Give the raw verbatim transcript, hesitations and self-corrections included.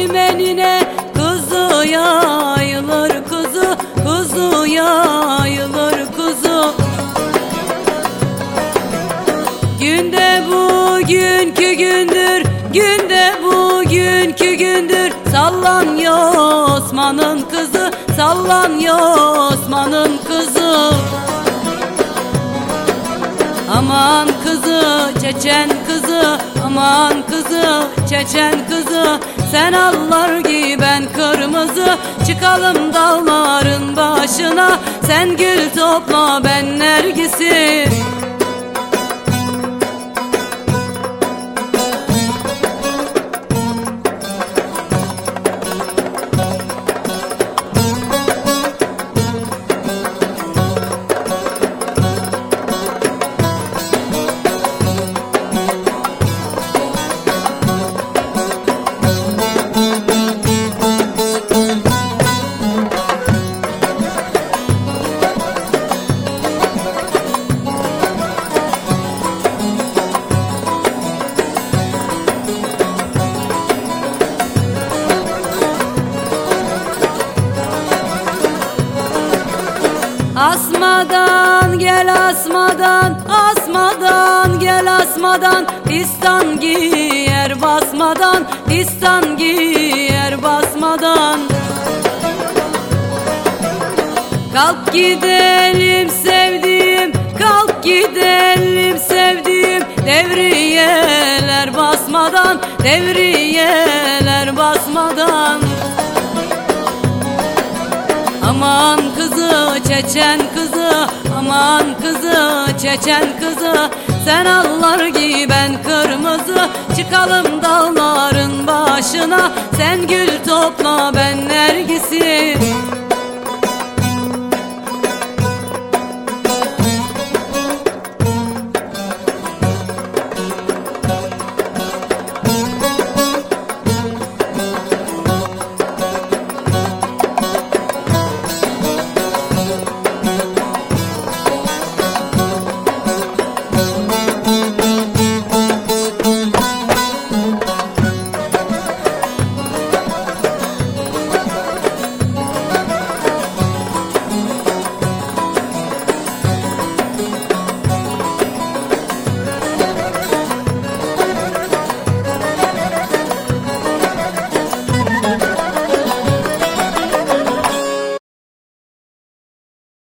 değirmenine kuzu yayılır kuzu, kuzu yayılır kuzu. Günde bugünkü gündür, günde bugünkü gündür sallanıyor Osman'ın kızı, sallanıyor Osman'ın kızı. Aman kızı, Çeçen kızı, aman kızı, Çeçen kızı. Sen allar giy ben kırmızı, çıkalım dağların başına. Sen gül topla ben nergisi. Asmadan gel asmadan, asmadan gel asmadan. Fistan giyer basmadan, fistan giyer basmadan. Kalk gidelim sevdiğim, kalk gidelim sevdiğim. Devriyeler basmadan, devriyeler basmadan. Aman kızı, Çeçen kızı, aman kızı, Çeçen kızı. Sen allar giy ben kırmızı, çıkalım dağların başına. Sen gül topla ben nergisi.